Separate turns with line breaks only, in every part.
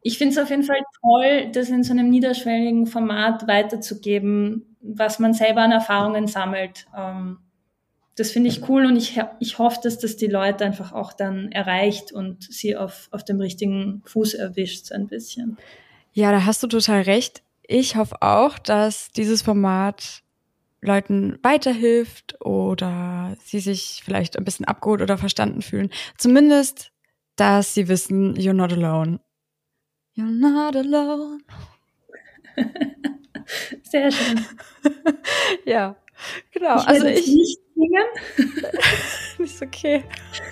Ich finde es auf jeden Fall toll, das in so einem niederschwelligen Format weiterzugeben, was man selber an Erfahrungen sammelt. Das finde ich cool und ich hoffe, dass das die Leute einfach auch dann erreicht und sie auf dem richtigen Fuß erwischt, so ein bisschen.
Ja, da hast du total recht. Ich hoffe auch, dass dieses Format Leuten weiterhilft oder sie sich vielleicht ein bisschen abgeholt oder verstanden fühlen. Zumindest, dass sie wissen, you're not alone. You're not alone.
Sehr schön.
Ja, genau.
Ich werde jetzt nicht singen.
Ist okay.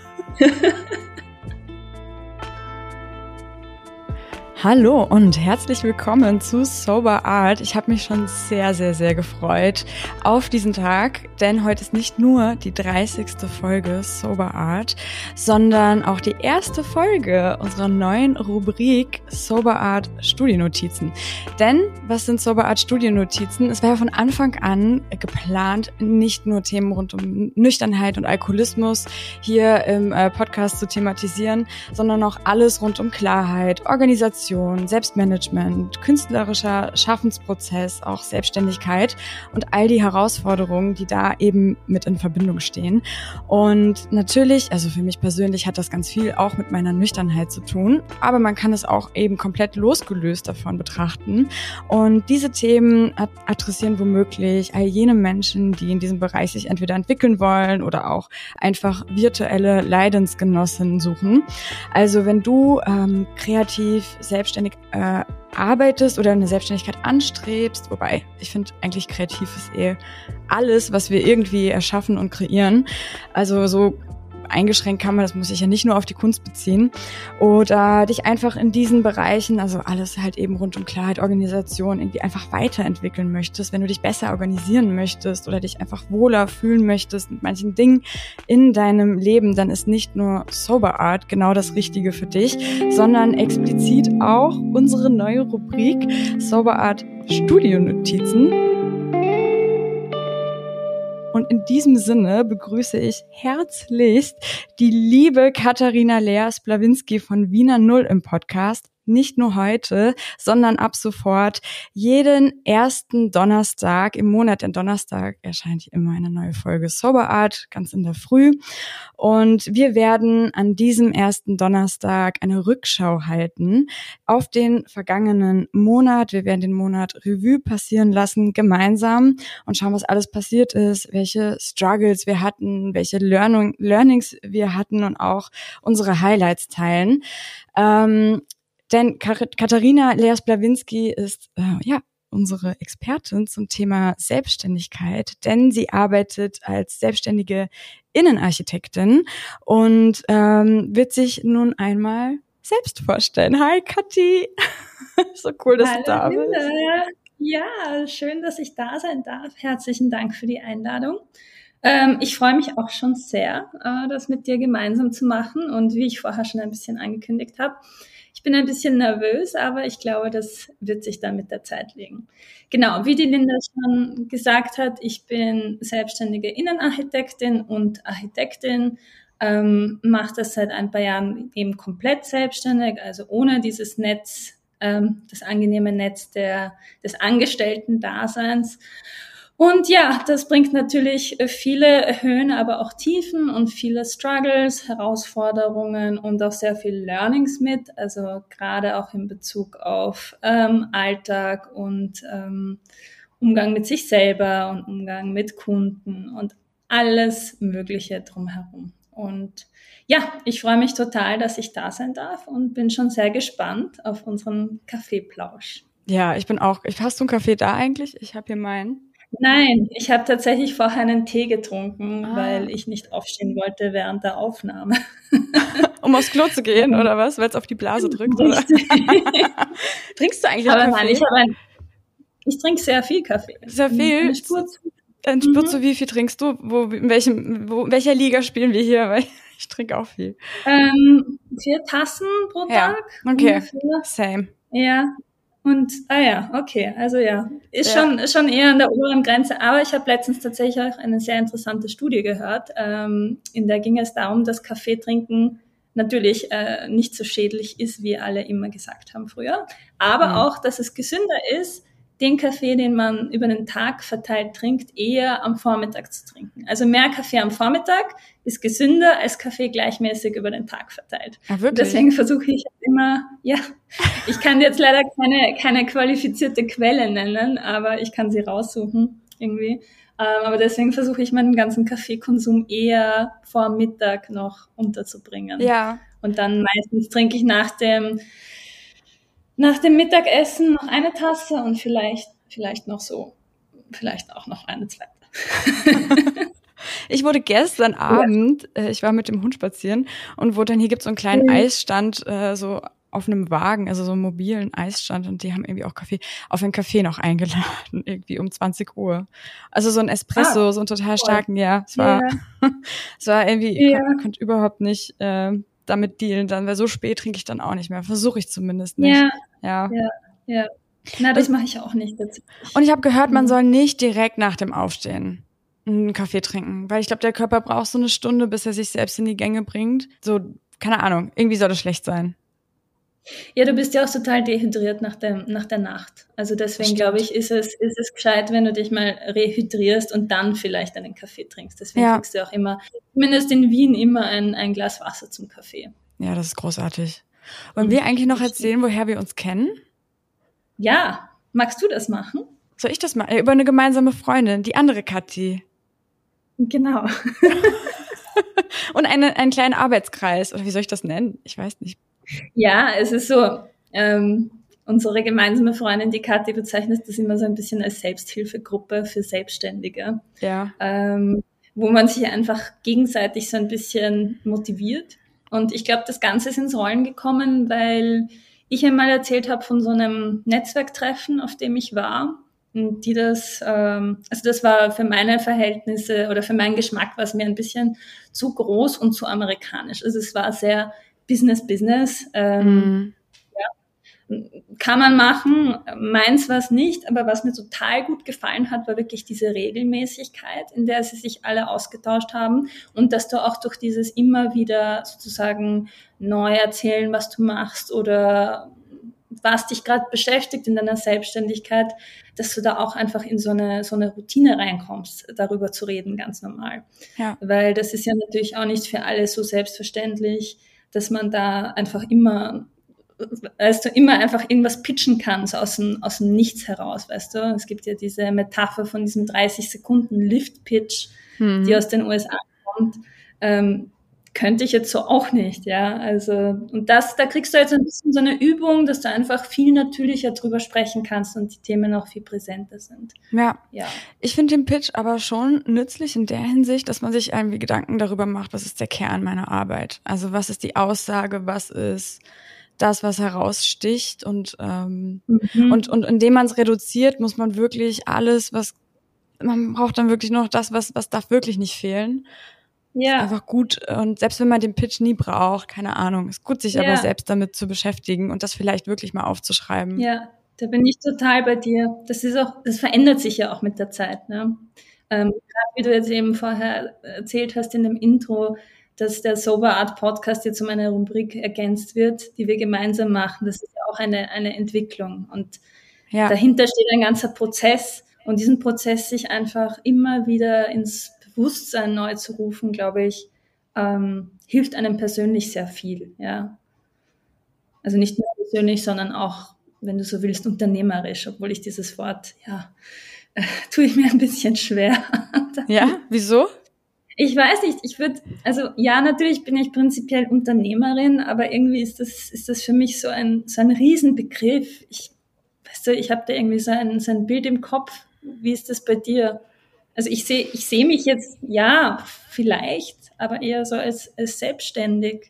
Hallo und herzlich willkommen zu Sober Art. Ich habe mich schon sehr, sehr, sehr gefreut auf diesen Tag, denn heute ist nicht nur die 30. Folge Sober Art, sondern auch die erste Folge unserer neuen Rubrik Sober Art Studiennotizen. Denn was sind Sober Art Studiennotizen? Es war ja von Anfang an geplant, nicht nur Themen rund um Nüchternheit und Alkoholismus hier im Podcast zu thematisieren, sondern auch alles rund um Klarheit, Organisation, Selbstmanagement, künstlerischer Schaffensprozess, auch Selbstständigkeit und all die Herausforderungen, die da eben mit in Verbindung stehen. Und natürlich, also für mich persönlich hat das ganz viel auch mit meiner Nüchternheit zu tun, aber man kann es auch eben komplett losgelöst davon betrachten. Und diese Themen adressieren womöglich all jene Menschen, die in diesem Bereich sich entweder entwickeln wollen oder auch einfach virtuelle Leidensgenossinnen suchen. Also wenn du kreativ, selbstständig arbeitest oder eine Selbstständigkeit anstrebst, wobei ich finde eigentlich kreativ ist alles, was wir irgendwie erschaffen und kreieren. Also so eingeschränkt kann man, das muss ich ja nicht nur auf die Kunst beziehen, oder dich einfach in diesen Bereichen, also alles halt eben rund um Klarheit, Organisation, irgendwie einfach weiterentwickeln möchtest, wenn du dich besser organisieren möchtest oder dich einfach wohler fühlen möchtest mit manchen Dingen in deinem Leben, dann ist nicht nur Sober Art genau das Richtige für dich, sondern explizit auch unsere neue Rubrik Sober Art Studionotizen. Und in diesem Sinne begrüße ich herzlichst die liebe Katharina Lea-Splawinski von Wiener Null im Podcast. Nicht nur heute, sondern ab sofort jeden ersten Donnerstag im Monat. Denn Donnerstag erscheint hier immer eine neue Folge Sober Art, ganz in der Früh. Und wir werden an diesem ersten Donnerstag eine Rückschau halten auf den vergangenen Monat. Wir werden den Monat Revue passieren lassen, gemeinsam, und schauen, was alles passiert ist, welche Struggles wir hatten, welche Learnings wir hatten und auch unsere Highlights teilen. Denn Katharina Lea-Splawinski ist unsere Expertin zum Thema Selbstständigkeit, denn sie arbeitet als selbstständige Innenarchitektin und wird sich nun einmal selbst vorstellen. Hi Kathi, so cool, dass du da bist.
Ja, schön, dass ich da sein darf. Herzlichen Dank für die Einladung. Ich freue mich auch schon sehr, das mit dir gemeinsam zu machen, und wie ich vorher schon ein bisschen angekündigt habe, ich bin ein bisschen nervös, aber ich glaube, das wird sich dann mit der Zeit legen. Genau, wie die Linda schon gesagt hat, ich bin selbstständige Innenarchitektin und Architektin, mache das seit ein paar Jahren eben komplett selbstständig, also ohne dieses Netz, das angenehme Netz des Angestellten-Daseins. Und ja, das bringt natürlich viele Höhen, aber auch Tiefen und viele Struggles, Herausforderungen und auch sehr viel Learnings mit. Also gerade auch in Bezug auf Alltag und Umgang mit sich selber und Umgang mit Kunden und alles Mögliche drumherum. Und ja, ich freue mich total, dass ich da sein darf und bin schon sehr gespannt auf unseren Kaffeeplausch.
Ja, ich bin auch. Hast du einen Kaffee da eigentlich? Ich habe hier meinen.
Nein, ich habe tatsächlich vorher einen Tee getrunken, weil ich nicht aufstehen wollte während der Aufnahme.
Um aufs Klo zu gehen, oder was? Weil es auf die Blase drückt, oder? Trinkst du eigentlich Kaffee?
Nein, ich trinke sehr viel Kaffee.
Sehr viel? Eine Spur zu wie viel trinkst du? In welcher Liga spielen wir hier? Weil ich trinke auch viel.
4 Tassen pro Tag.
Okay, ungefähr. Same.
Ja. Und, okay, also ist schon eher an der oberen Grenze, aber ich habe letztens tatsächlich auch eine sehr interessante Studie gehört, in der ging es darum, dass Kaffee trinken natürlich nicht so schädlich ist, wie alle immer gesagt haben früher. Aber auch, dass es gesünder ist, den Kaffee, den man über den Tag verteilt trinkt, eher am Vormittag zu trinken. Also mehr Kaffee am Vormittag ist gesünder als Kaffee gleichmäßig über den Tag verteilt.
Ja, wirklich?
Deswegen versuche ich immer, ich kann jetzt leider keine qualifizierte Quelle nennen, aber ich kann sie raussuchen irgendwie. Aber deswegen versuche ich meinen ganzen Kaffeekonsum eher vor Mittag noch unterzubringen.
Ja.
Und dann meistens trinke ich nach dem Mittagessen noch eine Tasse und vielleicht auch noch eine zweite.
Ich wurde gestern Abend, ich war mit dem Hund spazieren und hier gibt's so einen kleinen Eisstand, so auf einem Wagen, also so einen mobilen Eisstand, und die haben irgendwie auch auf einen Kaffee noch eingeladen, irgendwie um 20 Uhr. Also so ein Espresso, so einen total starken, es war irgendwie, ich konnte überhaupt nicht damit dealen, dann, weil so spät trinke ich dann auch nicht mehr. Versuche ich zumindest nicht.
Ja. Na, das mache ich auch nicht dazu.
Und ich habe gehört, man soll nicht direkt nach dem Aufstehen einen Kaffee trinken, weil ich glaube, der Körper braucht so eine Stunde, bis er sich selbst in die Gänge bringt. So, keine Ahnung, irgendwie soll das schlecht sein.
Ja, du bist ja auch total dehydriert nach der Nacht. Also deswegen glaube ich, ist es gescheit, wenn du dich mal rehydrierst und dann vielleicht einen Kaffee trinkst. Deswegen trinkst du auch immer, zumindest in Wien, immer ein Glas Wasser zum Kaffee.
Ja, das ist großartig. Wollen wir eigentlich noch erzählen, woher wir uns kennen?
Ja, magst du das machen?
Soll ich das mal? Über eine gemeinsame Freundin, die andere Kathi.
Genau.
Und einen kleinen Arbeitskreis, oder wie soll ich das nennen? Ich weiß nicht.
Ja, es ist so, unsere gemeinsame Freundin, die Kathi, bezeichnet das immer so ein bisschen als Selbsthilfegruppe für Selbstständige.
Ja.
Wo man sich einfach gegenseitig so ein bisschen motiviert. Und ich glaube, das Ganze ist ins Rollen gekommen, weil ich einmal erzählt habe von so einem Netzwerktreffen, auf dem ich war. Und das war für meine Verhältnisse oder für meinen Geschmack war es mir ein bisschen zu groß und zu amerikanisch. Also es war sehr Business. Kann man machen, meins war es nicht, aber was mir total gut gefallen hat, war wirklich diese Regelmäßigkeit, in der sie sich alle ausgetauscht haben, und dass du auch durch dieses immer wieder sozusagen neu erzählen, was du machst oder was dich gerade beschäftigt in deiner Selbstständigkeit, dass du da auch einfach in so eine Routine reinkommst, darüber zu reden, ganz normal.
Ja.
Weil das ist ja natürlich auch nicht für alle so selbstverständlich, dass man da einfach immer einfach irgendwas pitchen kannst aus dem Nichts heraus, weißt du? Es gibt ja diese Metapher von diesem 30-Sekunden-Lift-Pitch, die aus den USA kommt. Könnte ich jetzt so auch nicht, ja. Also, und da kriegst du jetzt ein bisschen so eine Übung, dass du einfach viel natürlicher drüber sprechen kannst und die Themen auch viel präsenter sind.
Ja. Ich finde den Pitch aber schon nützlich in der Hinsicht, dass man sich irgendwie Gedanken darüber macht, was ist der Kern meiner Arbeit? Also was ist die Aussage, was ist das, was heraussticht, und indem man es reduziert, muss man wirklich man braucht dann wirklich noch das, was darf wirklich nicht fehlen. Ja. Ist einfach gut, und selbst wenn man den Pitch nie braucht, keine Ahnung, ist gut, sich aber selbst damit zu beschäftigen und das vielleicht wirklich mal aufzuschreiben.
Ja, da bin ich total bei dir. Das verändert sich ja auch mit der Zeit, ne? Gerade wie du jetzt eben vorher erzählt hast in dem Intro, dass der Sober Art Podcast jetzt um eine Rubrik ergänzt wird, die wir gemeinsam machen. Das ist ja auch eine Entwicklung, und dahinter steht ein ganzer Prozess, und diesen Prozess sich einfach immer wieder ins Bewusstsein neu zu rufen, glaube ich, hilft einem persönlich sehr viel, ja. Also nicht nur persönlich, sondern auch, wenn du so willst, unternehmerisch, obwohl ich dieses Wort, tue ich mir ein bisschen schwer.
Ja, wieso?
Ich weiß nicht, natürlich bin ich prinzipiell Unternehmerin, aber irgendwie ist das für mich so ein Riesenbegriff. Ich habe da irgendwie so ein Bild im Kopf. Wie ist das bei dir? Also ich sehe mich jetzt, vielleicht, aber eher so als Selbstständige.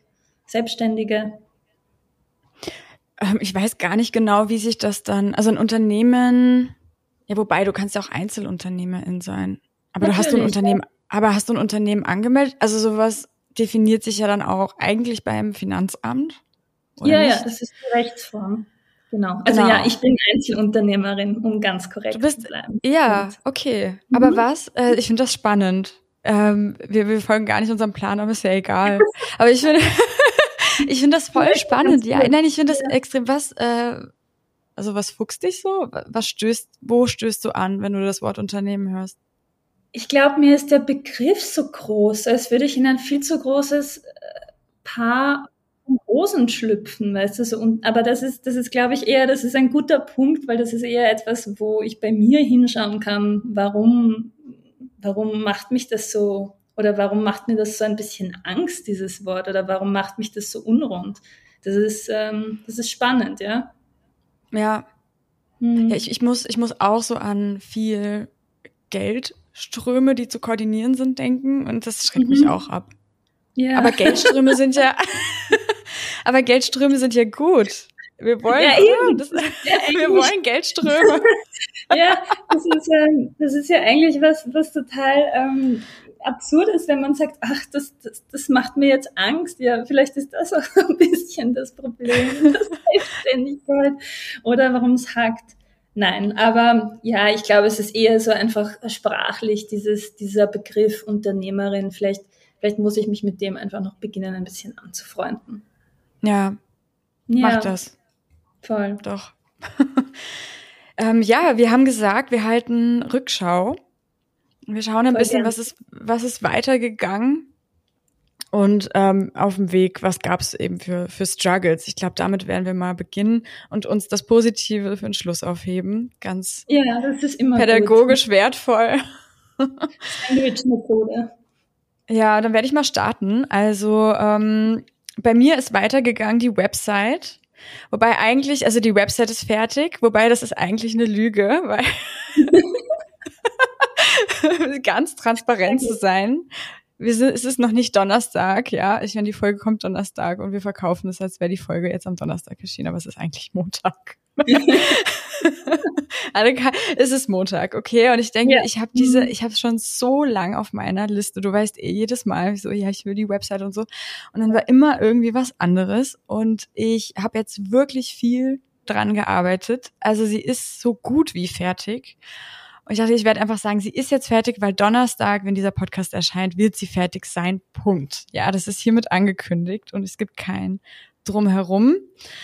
Ich weiß gar nicht genau, wie sich das dann, also ein Unternehmen, wobei, du kannst ja auch Einzelunternehmerin sein. Aber
natürlich,
hast du ein Unternehmen angemeldet? Also sowas definiert sich ja dann auch eigentlich beim Finanzamt?
Oder nicht? Das ist die Rechtsform. Genau. Also ich bin Einzelunternehmerin, um ganz korrekt zu bleiben.
Ja, okay. Aber was? Ich finde das spannend. Wir folgen gar nicht unserem Plan, aber ist ja egal. Aber ich finde, Ich finde das voll spannend. Ja, nein, ich finde das extrem. Was fuchst dich so? Wo stößt du an, wenn du das Wort Unternehmen hörst?
Ich glaube, mir ist der Begriff so groß, als würde ich in ein viel zu großes Paar von Hosen schlüpfen, weißt du, so. Aber das ist, glaube ich, das ist ein guter Punkt, weil das ist eher etwas, wo ich bei mir hinschauen kann, warum macht mich das so, oder warum macht mir das so ein bisschen Angst, dieses Wort, oder warum macht mich das so unrund? Das ist spannend, ja.
Ja. Ja, ich muss auch so an viel Geldströme, die zu koordinieren sind, denken, und das schreckt mich auch ab. Ja. Aber Geldströme sind ja gut. Wir wollen, wir wollen Geldströme.
Ja, das ist ja eigentlich was total absurd ist, wenn man sagt, ach, das macht mir jetzt Angst. Ja, vielleicht ist das auch ein bisschen das Problem, das Selbstständigkeit oder warum es hakt. Nein, aber ja, ich glaube, es ist eher so einfach sprachlich, dieser Begriff Unternehmerin. Vielleicht muss ich mich mit dem einfach noch beginnen, ein bisschen anzufreunden.
Ja, mach das.
Voll.
Doch. Ja, wir haben gesagt, wir halten Rückschau. Wir schauen ein bisschen, was ist weitergegangen und auf dem Weg, was gab es eben für Struggles. Ich glaube, damit werden wir mal beginnen und uns das Positive für den Schluss aufheben. Ganz
das ist immer
pädagogisch wertvoll.
Sandwich-Methode.
Ja, dann werde ich mal starten. Also bei mir ist weitergegangen die Website. Wobei eigentlich, also die Website ist fertig, wobei das ist eigentlich eine Lüge, weil ganz transparent zu sein. Es ist noch nicht Donnerstag, ja. Ich meine, die Folge kommt Donnerstag und wir verkaufen es, als wäre die Folge jetzt am Donnerstag erschienen, aber es ist eigentlich Montag. Also, es ist Montag, okay? Und ich denke, ich habe schon so lang auf meiner Liste. Du weißt jedes Mal so, ja, ich will die Website und so. Und dann war immer irgendwie was anderes. Und ich habe jetzt wirklich viel dran gearbeitet. Also sie ist so gut wie fertig. Und ich dachte, ich werde einfach sagen, sie ist jetzt fertig, weil Donnerstag, wenn dieser Podcast erscheint, wird sie fertig sein. Punkt. Ja, das ist hiermit angekündigt und es gibt kein Drumherum.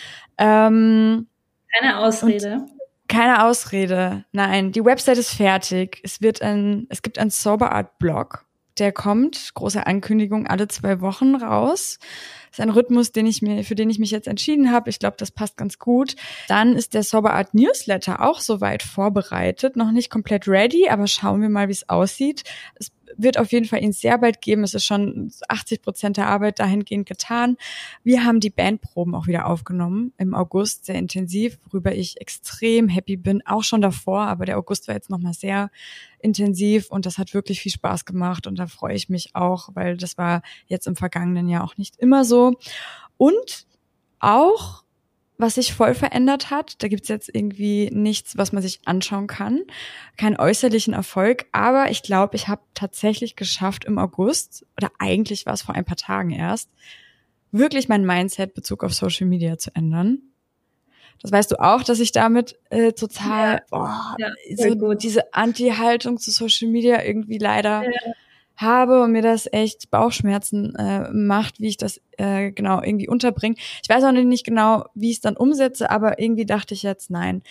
Keine Ausrede.
Keine Ausrede. Nein, die Website ist fertig. Es gibt einen Sober Art Blog, der kommt, große Ankündigung, alle 2 Wochen raus. Das ist ein Rhythmus, für den ich mich jetzt entschieden habe. Ich glaube, das passt ganz gut. Dann ist der Sober Art Newsletter auch soweit vorbereitet. Noch nicht komplett ready, aber schauen wir mal, wie es aussieht. Es wird auf jeden Fall ihn sehr bald geben. Es ist schon 80% der Arbeit dahingehend getan. Wir haben die Bandproben auch wieder aufgenommen im August, sehr intensiv, worüber ich extrem happy bin. Auch schon davor, aber der August war jetzt nochmal sehr intensiv und das hat wirklich viel Spaß gemacht und da freue ich mich auch, weil das war jetzt im vergangenen Jahr auch nicht immer so. Und auch, was sich voll verändert hat, da gibt's jetzt irgendwie nichts, was man sich anschauen kann, keinen äußerlichen Erfolg, aber ich glaube, ich habe tatsächlich geschafft im August, oder eigentlich war es vor ein paar Tagen erst, wirklich mein Mindset Bezug auf Social Media zu ändern. Das weißt du auch, dass ich damit total diese Anti-Haltung zu Social Media irgendwie leider habe und mir das echt Bauchschmerzen macht, wie ich das genau irgendwie unterbringe. Ich weiß auch nicht genau, wie ich es dann umsetze, aber irgendwie dachte ich jetzt, nein,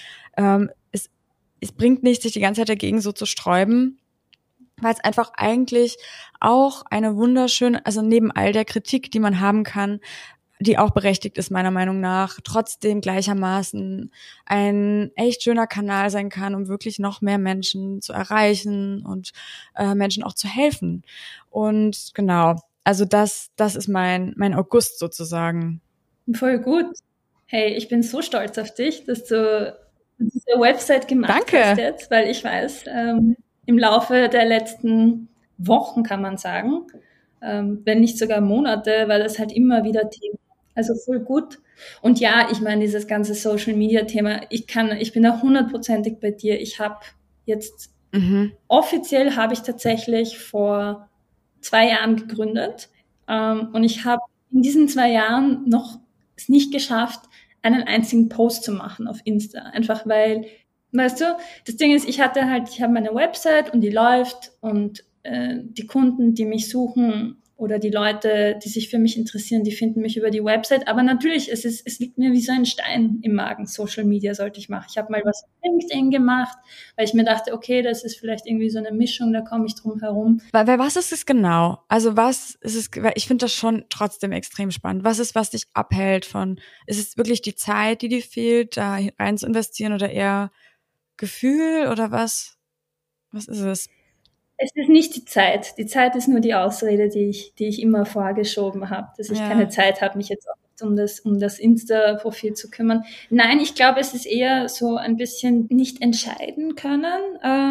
es bringt nichts, sich die ganze Zeit dagegen so zu sträuben, weil es einfach eigentlich auch eine wunderschöne, also neben all der Kritik, die man haben kann, die auch berechtigt ist, meiner Meinung nach, trotzdem gleichermaßen ein echt schöner Kanal sein kann, um wirklich noch mehr Menschen zu erreichen und Menschen auch zu helfen. Und genau, also das ist mein August sozusagen.
Voll gut. Hey, ich bin so stolz auf dich, dass du diese Website gemacht hast jetzt, weil ich weiß, im Laufe der letzten Wochen kann man sagen, wenn nicht sogar Monate, war das halt immer wieder Thema. Also voll gut. Und ja, ich meine, dieses ganze Social-Media-Thema, ich bin da 100%ig bei dir. Ich habe jetzt, offiziell habe ich tatsächlich vor 2 Jahren gegründet. Und ich habe in diesen 2 Jahren noch es nicht geschafft, einen einzigen Post zu machen auf Insta. Einfach weil, weißt du, das Ding ist, ich habe meine Website und die läuft und die Kunden, die mich suchen, oder die Leute, die sich für mich interessieren, die finden mich über die Website. Aber natürlich, es liegt mir wie so ein Stein im Magen. Social Media sollte ich machen. Ich habe mal was auf LinkedIn gemacht, weil ich mir dachte, okay, das ist vielleicht irgendwie so eine Mischung, da komme ich drum herum.
Weil was ist es genau? Also was ist es, weil ich finde das schon trotzdem extrem spannend. Was ist, was dich abhält von, ist es wirklich die Zeit, die dir fehlt, da rein zu investieren oder eher Gefühl oder was? Was ist es?
Es ist nicht die Zeit. Die Zeit ist nur die Ausrede, die ich immer vorgeschoben habe, dass ich keine
Ja.
Zeit habe, mich jetzt auch um das Insta-Profil zu kümmern. Nein, ich glaube, es ist eher so ein bisschen nicht entscheiden können,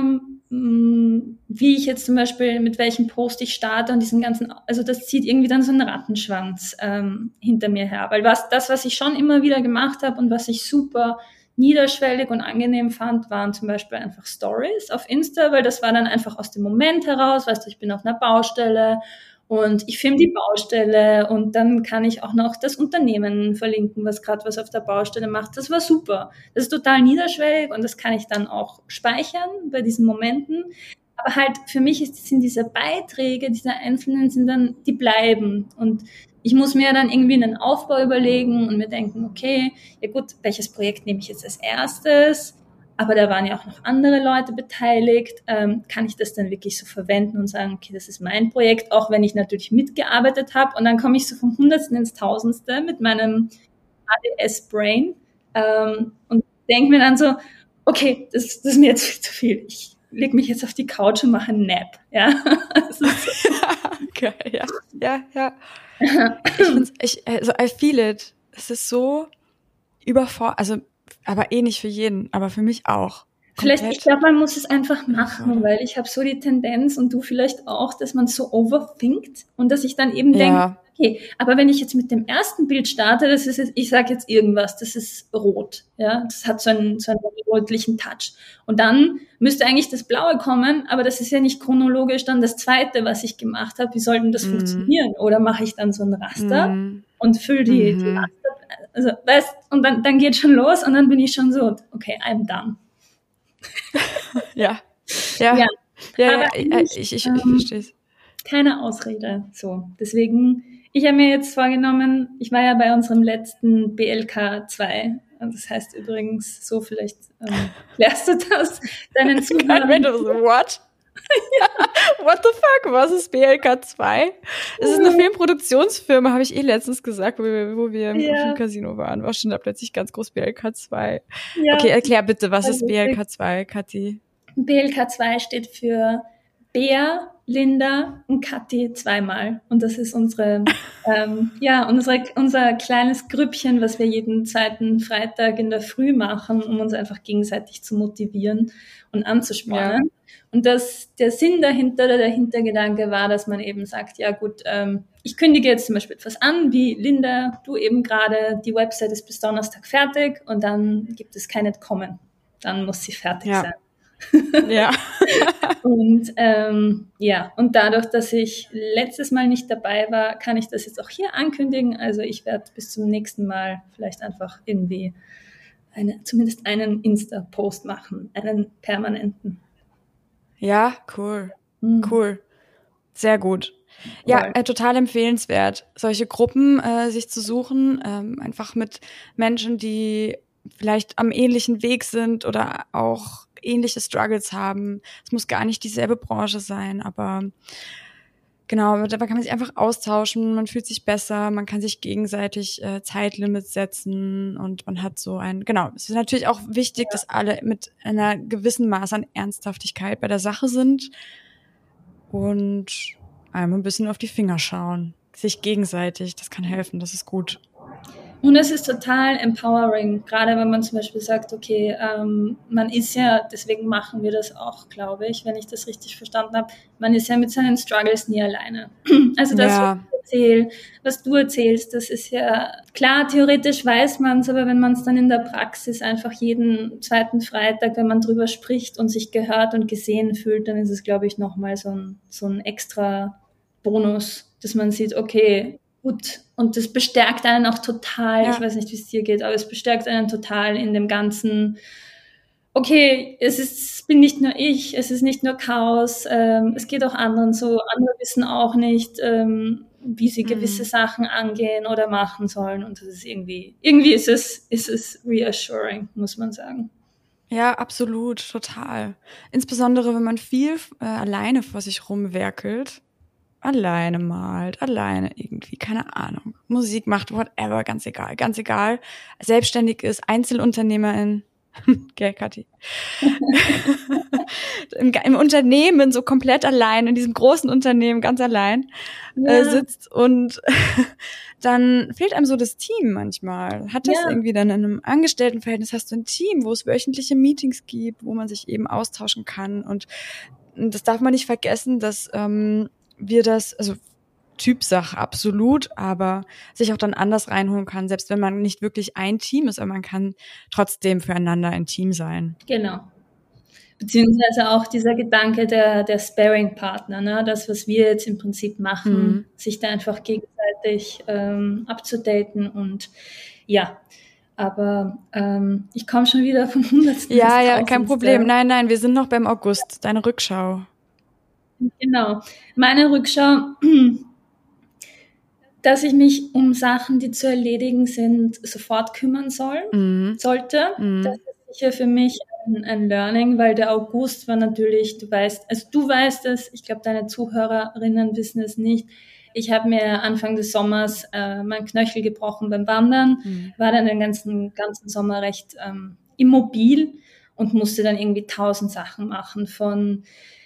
wie ich jetzt zum Beispiel, mit welchem Post ich starte und diesen ganzen, also das zieht irgendwie dann so einen Rattenschwanz hinter mir her. Weil was ich schon immer wieder gemacht habe und was ich super niederschwellig und angenehm fand, waren zum Beispiel einfach Stories auf Insta, weil das war dann einfach aus dem Moment heraus, weißt du, ich bin auf einer Baustelle und ich filme die Baustelle und dann kann ich auch noch das Unternehmen verlinken, was gerade was auf der Baustelle macht. Das war super. Das ist total niederschwellig und das kann ich dann auch speichern bei diesen Momenten. Aber halt für mich sind diese Beiträge, diese einzelnen sind dann, die bleiben. Und ich muss mir dann irgendwie einen Aufbau überlegen und mir denken, okay, ja gut, welches Projekt nehme ich jetzt als erstes? Aber da waren ja auch noch andere Leute beteiligt. Kann ich das dann wirklich so verwenden und sagen, okay, das ist mein Projekt, auch wenn ich natürlich mitgearbeitet habe. Und dann komme ich so vom Hundertsten ins Tausendste mit meinem ADS-Brain und denke mir dann so, okay, das ist mir jetzt viel zu viel. Ich leg mich jetzt auf die Couch und mache einen Nap. Ja, das ist so.
Okay, ja. Also I feel it. Es ist so überfordert, also, aber eh nicht für jeden, aber für mich auch.
Vielleicht,
Komplett.
ich glaube, man muss es einfach machen, weil ich habe so die Tendenz und du vielleicht auch, dass man so overthinkt und dass ich dann eben denke, okay, aber wenn ich jetzt mit dem ersten Bild starte, das ist jetzt, ich sage jetzt irgendwas, das ist rot, ja, das hat so einen rötlichen Touch. Und dann müsste eigentlich das Blaue kommen, aber das ist ja nicht chronologisch dann das Zweite, was ich gemacht habe. Wie soll denn das funktionieren? Oder mache ich dann so ein Raster und fülle die Raster, also weißt, und dann geht schon los und dann bin ich schon so, okay, I'm done.
Ja,
aber
ich verstehe es.
Keine Ausrede. So, deswegen, ich habe mir jetzt vorgenommen, ich war ja bei unserem letzten BLK 2. Und das heißt übrigens, so vielleicht klärst du das deinen Zuhörern.
What? What the fuck? Was ist BLK 2? Es ist eine Filmproduktionsfirma, habe ich letztens gesagt, wo wir im Filmcasino waren. War schon da plötzlich ganz groß BLK 2. Ja. Okay, erklär bitte, was ist BLK 2, Kathi?
BLK 2 steht für Bea, Linda und Kathi zweimal. Und das ist unser kleines Grüppchen, was wir jeden zweiten Freitag in der Früh machen, um uns einfach gegenseitig zu motivieren und anzuspornen. Ja. Und der Sinn dahinter oder der Hintergedanke war, dass man eben sagt, ja gut, ich kündige jetzt zum Beispiel etwas an, wie Linda, du eben gerade, die Website ist bis Donnerstag fertig und dann gibt es kein Entkommen. Dann muss sie fertig sein.
Ja.
Und und dadurch, dass ich letztes Mal nicht dabei war, kann ich das jetzt auch hier ankündigen. Also ich werde bis zum nächsten Mal vielleicht einfach irgendwie zumindest einen Insta-Post machen, einen permanenten.
Ja, cool. Cool. Sehr gut. Ja, total empfehlenswert, solche Gruppen sich zu suchen, einfach mit Menschen, die vielleicht am ähnlichen Weg sind oder auch ähnliche Struggles haben. Es muss gar nicht dieselbe Branche sein, aber genau, da kann man sich einfach austauschen, man fühlt sich besser, man kann sich gegenseitig Zeitlimits setzen und man hat so genau, es ist natürlich auch wichtig, dass alle mit einer gewissen Maß an Ernsthaftigkeit bei der Sache sind und einmal ein bisschen auf die Finger schauen, sich gegenseitig, das kann helfen, das ist gut.
Und es ist total empowering, gerade wenn man zum Beispiel sagt, okay, man ist ja, deswegen machen wir das auch, glaube ich, wenn ich das richtig verstanden habe, man ist ja mit seinen Struggles nie alleine. Also das, was du erzählst, das ist ja, klar, theoretisch weiß man es, aber wenn man es dann in der Praxis einfach jeden zweiten Freitag, wenn man drüber spricht und sich gehört und gesehen fühlt, dann ist es, glaube ich, nochmal so ein extra Bonus, dass man sieht, okay, gut. Und das bestärkt einen auch total, ich weiß nicht, wie es dir geht, aber es bestärkt einen total in dem ganzen, okay, bin nicht nur ich, es ist nicht nur Chaos, es geht auch anderen so, andere wissen auch nicht, wie sie gewisse Sachen angehen oder machen sollen. Und das ist irgendwie ist es reassuring, muss man sagen.
Ja, absolut, total. Insbesondere, wenn man viel alleine vor sich rumwerkelt, alleine malt, alleine irgendwie, keine Ahnung, Musik macht, whatever, ganz egal, selbstständig ist, Einzelunternehmerin, gell, Kathi? Im Unternehmen so komplett allein, in diesem großen Unternehmen ganz allein sitzt und dann fehlt einem so das Team manchmal. Hat das irgendwie dann in einem Angestelltenverhältnis, hast du ein Team, wo es wöchentliche Meetings gibt, wo man sich eben austauschen kann und das darf man nicht vergessen, dass wir das, also Typsache absolut, aber sich auch dann anders reinholen kann, selbst wenn man nicht wirklich ein Team ist, aber man kann trotzdem füreinander ein Team sein.
Genau. Beziehungsweise auch dieser Gedanke der Sparring-Partner, ne? Das, was wir jetzt im Prinzip machen, sich da einfach gegenseitig abzudaten und ja, aber ich komme schon wieder vom 100.
Ja, kein Problem. Nein, wir sind noch beim August. Deine Rückschau.
Genau. Meine Rückschau, dass ich mich um Sachen, die zu erledigen sind, sofort kümmern sollte. Das ist sicher für mich ein Learning, weil der August war natürlich, du weißt es, ich glaube, deine Zuhörerinnen wissen es nicht. Ich habe mir Anfang des Sommers mein Knöchel gebrochen beim Wandern, war dann den ganzen Sommer recht immobil und musste dann irgendwie 1000 Sachen machen, von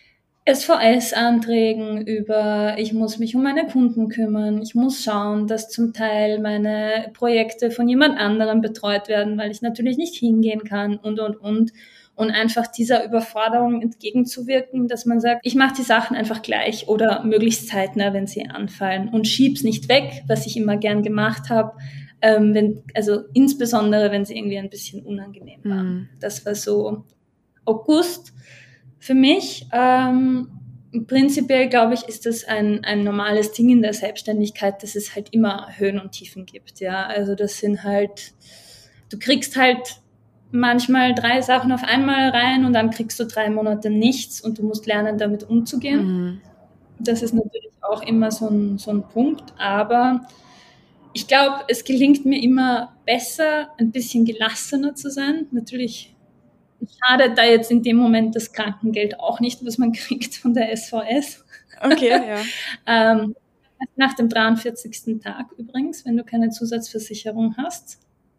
SVS-Anträgen über, ich muss mich um meine Kunden kümmern, ich muss schauen, dass zum Teil meine Projekte von jemand anderem betreut werden, weil ich natürlich nicht hingehen kann und. Und einfach dieser Überforderung entgegenzuwirken, dass man sagt, ich mache die Sachen einfach gleich oder möglichst zeitnah, wenn sie anfallen und schieb's nicht weg, was ich immer gern gemacht habe, also insbesondere, wenn sie irgendwie ein bisschen unangenehm waren. Das war so August. Für mich, prinzipiell glaube ich, ist das ein normales Ding in der Selbstständigkeit, dass es halt immer Höhen und Tiefen gibt, ja. Also das sind halt, du kriegst halt manchmal 3 Sachen auf einmal rein und dann kriegst du 3 Monate nichts und du musst lernen, damit umzugehen. Das ist natürlich auch immer so ein Punkt, aber ich glaube, es gelingt mir immer besser, ein bisschen gelassener zu sein. Natürlich schadet da jetzt in dem Moment das Krankengeld auch nicht, was man kriegt von der SVS.
Okay, ja.
Nach dem 43. Tag übrigens, wenn du keine Zusatzversicherung hast.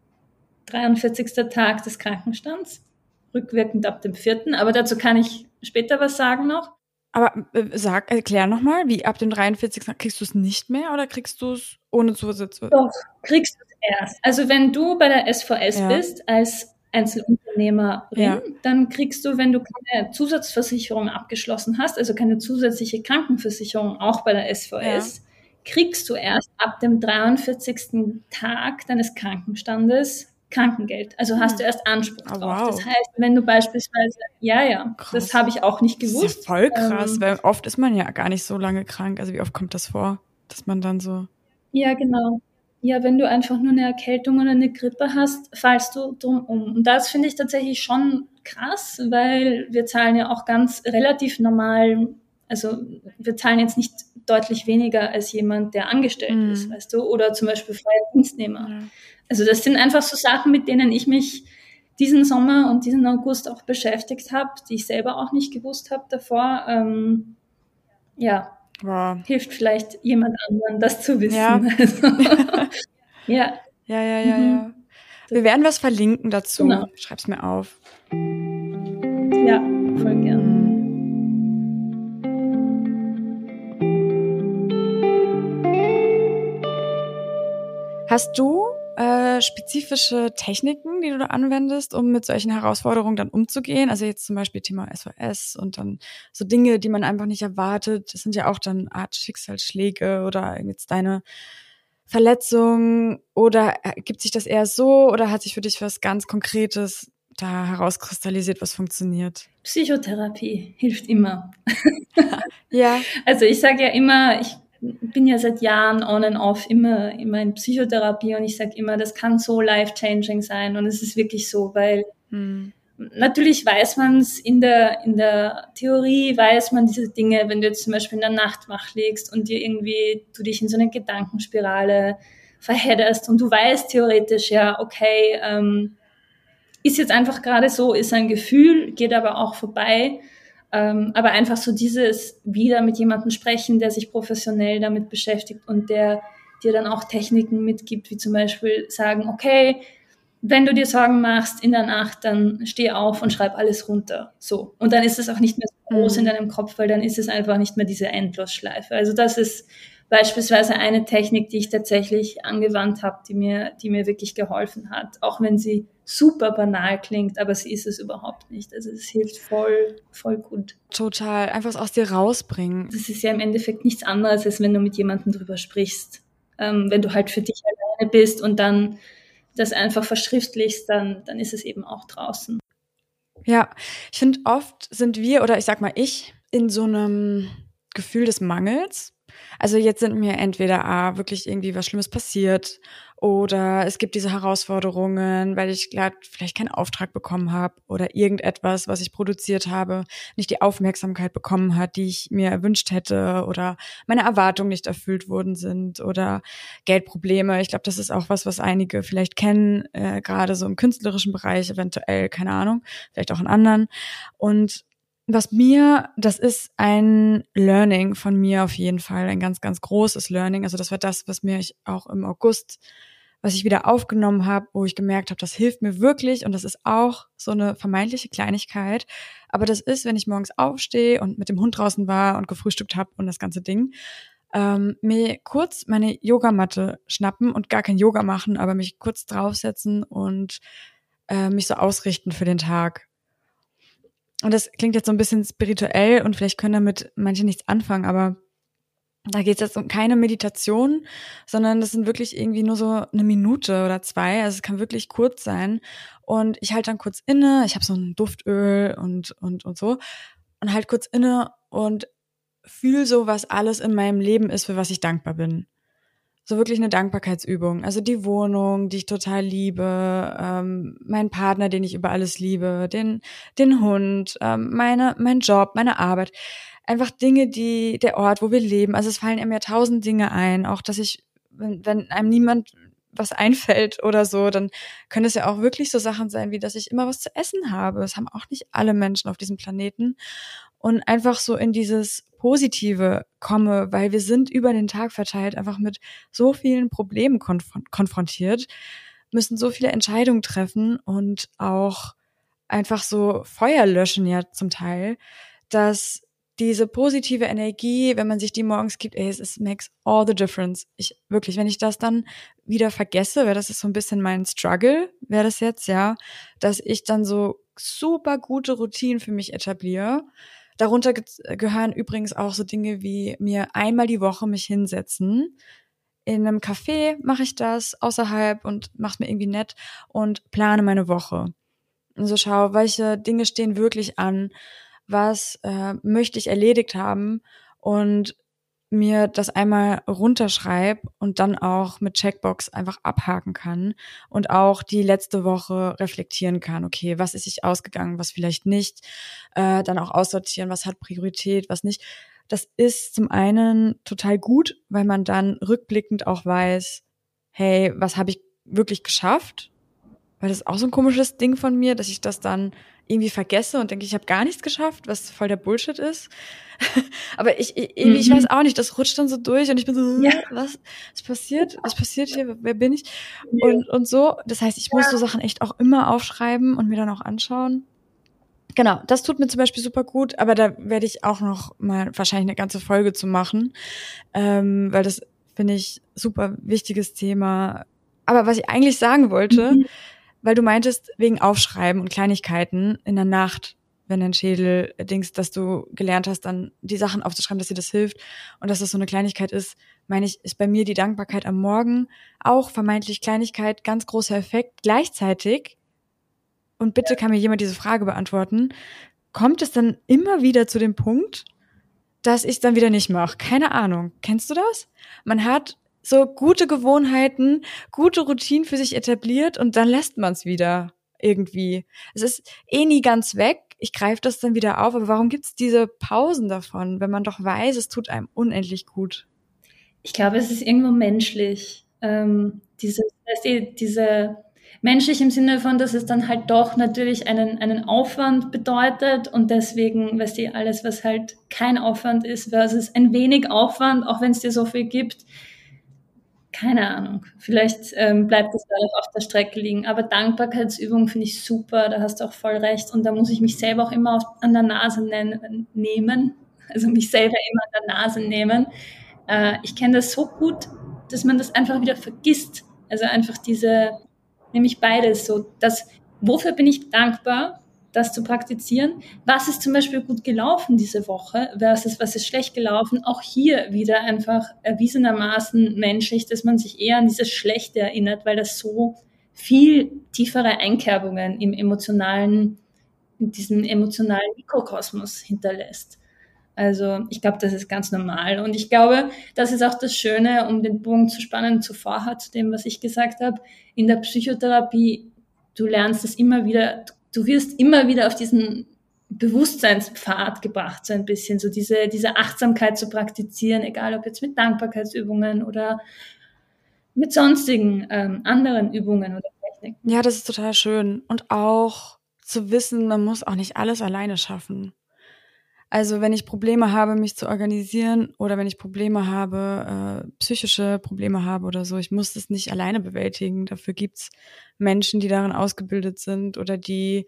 43. Tag des Krankenstands, rückwirkend ab dem 4. Aber dazu kann ich später was sagen noch.
Aber erklär nochmal, wie ab dem 43. kriegst du es nicht mehr oder kriegst du es ohne Zusatz?
Doch, kriegst du es erst. Also wenn du bei der SVS bist, als Einzelunternehmerin, dann kriegst du, wenn du keine Zusatzversicherung abgeschlossen hast, also keine zusätzliche Krankenversicherung auch bei der SVS, kriegst du erst ab dem 43. Tag deines Krankenstandes Krankengeld. Also hast du erst Anspruch drauf.
Wow.
Das heißt, wenn du beispielsweise, krass. Das habe ich auch nicht gewusst.
Das ist ja voll krass, weil oft ist man ja gar nicht so lange krank. Also wie oft kommt das vor, dass man dann so...
Ja, genau. Ja, wenn du einfach nur eine Erkältung oder eine Grippe hast, fallst du drum um. Und das finde ich tatsächlich schon krass, weil wir zahlen ja auch ganz relativ normal, also wir zahlen jetzt nicht deutlich weniger als jemand, der angestellt ist, weißt du, oder zum Beispiel freier Dienstnehmer. Ja. Also das sind einfach so Sachen, mit denen ich mich diesen Sommer und diesen August auch beschäftigt habe, die ich selber auch nicht gewusst habe davor. Wow. Hilft vielleicht jemand anderen, das zu wissen.
Ja.
Also, ja.
Ja. Wir werden was verlinken dazu. Genau. Schreib's mir auf.
Ja, voll gern.
Hast du spezifische Techniken, die du da anwendest, um mit solchen Herausforderungen dann umzugehen? Also jetzt zum Beispiel Thema SOS und dann so Dinge, die man einfach nicht erwartet. Das sind ja auch dann Art Schicksalsschläge oder jetzt deine Verletzung. Oder gibt sich das eher so oder hat sich für dich was ganz Konkretes da herauskristallisiert, was funktioniert?
Psychotherapie hilft immer.
Ja.
Also ich sage ja immer, ich bin ja seit Jahren on and off immer in Psychotherapie und ich sage immer, das kann so life-changing sein und es ist wirklich so, weil Natürlich weiß man es in der Theorie, weiß man diese Dinge, wenn du jetzt zum Beispiel in der Nacht wach liegst und du dich in so eine Gedankenspirale verhedderst und du weißt theoretisch, ja, okay, ist jetzt einfach gerade so, ist ein Gefühl, geht aber auch vorbei. Aber einfach so dieses wieder mit jemandem sprechen, der sich professionell damit beschäftigt und der dir dann auch Techniken mitgibt, wie zum Beispiel sagen, okay, wenn du dir Sorgen machst in der Nacht, dann steh auf und schreib alles runter. So. Und dann ist es auch nicht mehr so groß in deinem Kopf, weil dann ist es einfach nicht mehr diese Endlosschleife. Also das ist beispielsweise eine Technik, die ich tatsächlich angewandt habe, die mir wirklich geholfen hat. Auch wenn sie super banal klingt, aber sie ist es überhaupt nicht. Also es hilft voll gut.
Total. Einfach es aus dir rausbringen.
Das ist ja im Endeffekt nichts anderes, als wenn du mit jemandem drüber sprichst. Wenn du halt für dich alleine bist und dann das einfach verschriftlichst, dann ist es eben auch draußen.
Ja, ich finde, oft sind wir, oder ich sag mal ich, in so einem Gefühl des Mangels. Also jetzt sind mir entweder wirklich irgendwie was Schlimmes passiert oder es gibt diese Herausforderungen, weil ich gerade vielleicht keinen Auftrag bekommen habe oder irgendetwas, was ich produziert habe, nicht die Aufmerksamkeit bekommen hat, die ich mir erwünscht hätte oder meine Erwartungen nicht erfüllt worden sind oder Geldprobleme. Ich glaube, das ist auch was einige vielleicht kennen, gerade so im künstlerischen Bereich eventuell, keine Ahnung, vielleicht auch in anderen. Und das ist ein Learning von mir auf jeden Fall, ein ganz, ganz großes Learning. Also das war das, was mir auch im August, was ich wieder aufgenommen habe, wo ich gemerkt habe, das hilft mir wirklich und das ist auch so eine vermeintliche Kleinigkeit. Aber das ist, wenn ich morgens aufstehe und mit dem Hund draußen war und gefrühstückt habe und das ganze Ding, mir kurz meine Yogamatte schnappen und gar kein Yoga machen, aber mich kurz draufsetzen und mich so ausrichten für den Tag. Und das klingt jetzt so ein bisschen spirituell und vielleicht können damit manche nichts anfangen, aber da geht es jetzt um keine Meditation, sondern das sind wirklich irgendwie nur so eine Minute oder 2. Also es kann wirklich kurz sein. Und ich halte dann kurz inne, ich habe so ein Duftöl und so und halt kurz inne und fühle so, was alles in meinem Leben ist, für was ich dankbar bin. So wirklich eine Dankbarkeitsübung. Also die Wohnung, die ich total liebe, meinen Partner, den ich über alles liebe, den Hund, mein Job, meine Arbeit. Einfach Dinge, der Ort, wo wir leben. Also es fallen mir 1000 Dinge ein. Auch, dass wenn einem niemand was einfällt oder so, dann können es ja auch wirklich so Sachen sein, wie dass ich immer was zu essen habe. Das haben auch nicht alle Menschen auf diesem Planeten. Und einfach so in dieses Positive komme, weil wir sind über den Tag verteilt einfach mit so vielen Problemen konfrontiert, müssen so viele Entscheidungen treffen und auch einfach so Feuer löschen ja zum Teil, dass diese positive Energie, wenn man sich die morgens gibt, es makes all the difference. Wenn ich das dann wieder vergesse, weil das ist so ein bisschen mein Struggle, wäre das jetzt, ja, dass ich dann so super gute Routinen für mich etabliere. Darunter gehören übrigens auch so Dinge wie mir einmal die Woche mich hinsetzen. In einem Café mache ich das außerhalb und mache es mir irgendwie nett und plane meine Woche. Und so schaue, welche Dinge stehen wirklich an, was möchte ich erledigt haben und mir das einmal runterschreibe und dann auch mit Checkbox einfach abhaken kann und auch die letzte Woche reflektieren kann. Okay, was ist sich ausgegangen, was vielleicht nicht, dann auch aussortieren, was hat Priorität, was nicht. Das ist zum einen total gut, weil man dann rückblickend auch weiß, hey, was habe ich wirklich geschafft? Weil das ist auch so ein komisches Ding von mir, dass ich das dann irgendwie vergesse und denke, ich habe gar nichts geschafft, was voll der Bullshit ist. Aber ich weiß auch nicht, das rutscht dann so durch und ich bin so, was passiert? Was passiert hier? Wer bin ich? Und so. Das heißt, ich muss so Sachen echt auch immer aufschreiben und mir dann auch anschauen. Genau, das tut mir zum Beispiel super gut, aber da werde ich auch noch mal wahrscheinlich eine ganze Folge zu machen, weil das finde ich super wichtiges Thema. Aber was ich eigentlich sagen wollte, weil du meintest, wegen Aufschreiben und Kleinigkeiten in der Nacht, wenn dein Schädel dass du gelernt hast, dann die Sachen aufzuschreiben, dass dir das hilft und dass das so eine Kleinigkeit ist, meine ich, ist bei mir die Dankbarkeit am Morgen auch vermeintlich Kleinigkeit, ganz großer Effekt. Gleichzeitig, und bitte kann mir jemand diese Frage beantworten, kommt es dann immer wieder zu dem Punkt, dass ich es dann wieder nicht mache? Keine Ahnung. Kennst du das? Man hat so gute Gewohnheiten, gute Routinen für sich etabliert und dann lässt man es wieder. irgendwie. Es ist eh nie ganz weg. Ich greife das dann wieder auf. Aber warum gibt's diese Pausen davon, wenn man doch weiß, es tut einem unendlich gut?
Ich glaube, es ist irgendwo menschlich. Diese menschlich im Sinne von, dass es dann halt doch natürlich einen Aufwand bedeutet und deswegen, weißt du, alles, was halt kein Aufwand ist, versus ein wenig Aufwand, auch wenn es dir so viel gibt, keine Ahnung. Vielleicht bleibt es da noch auf der Strecke liegen. Aber Dankbarkeitsübungen finde ich super, da hast du auch voll recht. Und da muss ich mich selber auch immer an der Nase nehmen, also mich selber immer an der Nase nehmen. Ich kenne das so gut, dass man das einfach wieder vergisst. Also einfach nämlich beides so, wofür bin ich dankbar, das zu praktizieren? Was ist zum Beispiel gut gelaufen diese Woche versus was ist schlecht gelaufen? Auch hier wieder einfach erwiesenermaßen menschlich, dass man sich eher an dieses Schlechte erinnert, weil das so viel tiefere Einkerbungen in diesem emotionalen Mikrokosmos hinterlässt. Also ich glaube, das ist ganz normal. Und ich glaube, das ist auch das Schöne, um den Bogen zu spannen zuvor zu dem, was ich gesagt habe. In der Psychotherapie, du lernst es immer wieder, du wirst immer wieder auf diesen Bewusstseinspfad gebracht, so ein bisschen, so diese Achtsamkeit zu praktizieren, egal ob jetzt mit Dankbarkeitsübungen oder mit sonstigen anderen Übungen oder Techniken.
Ja, das ist total schön. Und auch zu wissen, man muss auch nicht alles alleine schaffen. Also wenn ich Probleme habe, mich zu organisieren oder wenn ich Probleme habe, psychische Probleme habe oder so, ich muss das nicht alleine bewältigen. Dafür gibt's Menschen, die darin ausgebildet sind oder die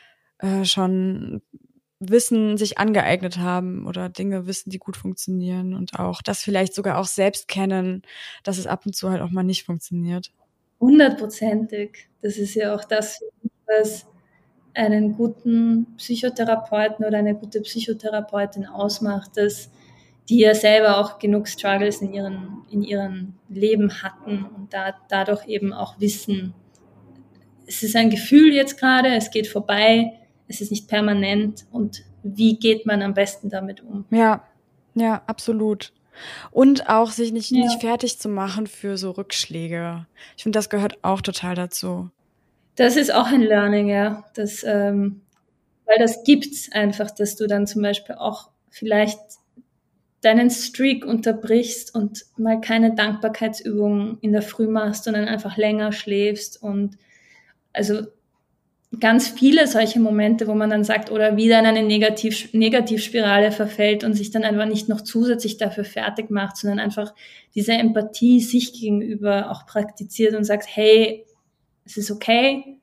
schon Wissen sich angeeignet haben oder Dinge wissen, die gut funktionieren und auch das vielleicht sogar auch selbst kennen, dass es ab und zu halt auch mal nicht funktioniert.
100%ig. Das ist ja auch das, was einen guten Psychotherapeuten oder eine gute Psychotherapeutin ausmacht, dass die ja selber auch genug Struggles in ihrem Leben hatten und dadurch eben auch wissen, es ist ein Gefühl jetzt gerade, es geht vorbei, es ist nicht permanent und wie geht man am besten damit um?
Ja, ja, absolut. Und auch sich nicht
Ja.
fertig zu machen für so Rückschläge. Ich finde, das gehört auch total dazu.
Das ist auch ein Learning, ja. Weil das gibt's einfach, dass du dann zum Beispiel auch vielleicht deinen Streak unterbrichst und mal keine Dankbarkeitsübungen in der Früh machst, sondern einfach länger schläfst und also ganz viele solche Momente, wo man dann sagt, oder wieder in eine Negativspirale verfällt und sich dann einfach nicht noch zusätzlich dafür fertig macht, sondern einfach diese Empathie sich gegenüber auch praktiziert und sagt, hey, es ist okay,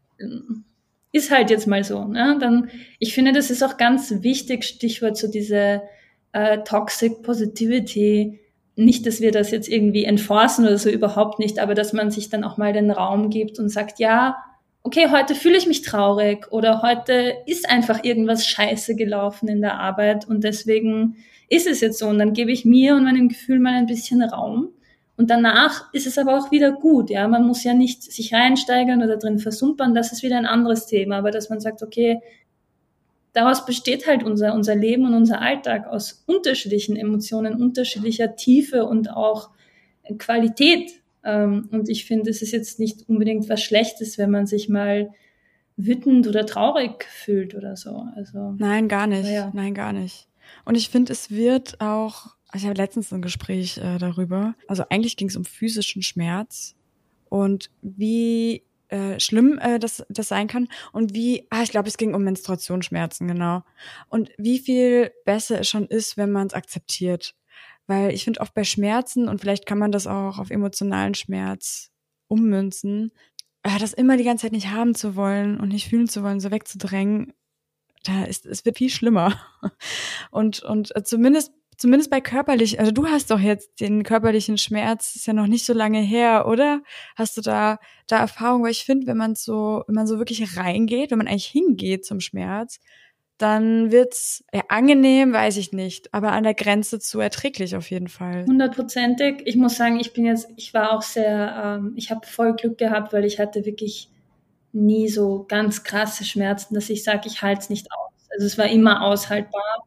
ist halt jetzt mal so. Ne? Dann, ich finde, das ist auch ganz wichtig, Stichwort so diese Toxic Positivity. Nicht, dass wir das jetzt irgendwie enforcen oder so, überhaupt nicht, aber dass man sich dann auch mal den Raum gibt und sagt, ja, okay, heute fühle ich mich traurig oder heute ist einfach irgendwas scheiße gelaufen in der Arbeit und deswegen ist es jetzt so. Und dann gebe ich mir und meinem Gefühl mal ein bisschen Raum. Und danach ist es aber auch wieder gut, ja. Man muss ja nicht sich reinsteigern oder drin versumpern, das ist wieder ein anderes Thema. Aber dass man sagt, okay, daraus besteht halt unser Leben und unser Alltag aus unterschiedlichen Emotionen, unterschiedlicher Tiefe und auch Qualität. Und ich finde, es ist jetzt nicht unbedingt was Schlechtes, wenn man sich mal wütend oder traurig fühlt oder so. Also,
Nein, gar nicht.
ja.
Nein, gar nicht. Und ich finde, es wird auch, ich habe letztens ein Gespräch darüber, also eigentlich ging es um physischen Schmerz und wie schlimm das sein kann und ich glaube, es ging um Menstruationsschmerzen, genau. Und wie viel besser es schon ist, wenn man es akzeptiert. Weil ich finde oft bei Schmerzen, und vielleicht kann man das auch auf emotionalen Schmerz ummünzen, das immer die ganze Zeit nicht haben zu wollen und nicht fühlen zu wollen, so wegzudrängen, es wird viel schlimmer. Und zumindest bei körperlich, also du hast doch jetzt den körperlichen Schmerz, ist ja noch nicht so lange her, oder? Hast du da Erfahrung? Weil ich finde, wenn man so wirklich reingeht, wenn man eigentlich hingeht zum Schmerz, dann wird's angenehm, weiß ich nicht, aber an der Grenze zu erträglich auf jeden Fall.
100%ig. Ich muss sagen, ich war auch sehr, ich habe voll Glück gehabt, weil ich hatte wirklich nie so ganz krasse Schmerzen, dass ich sage, ich halte es nicht aus. Also es war immer aushaltbar.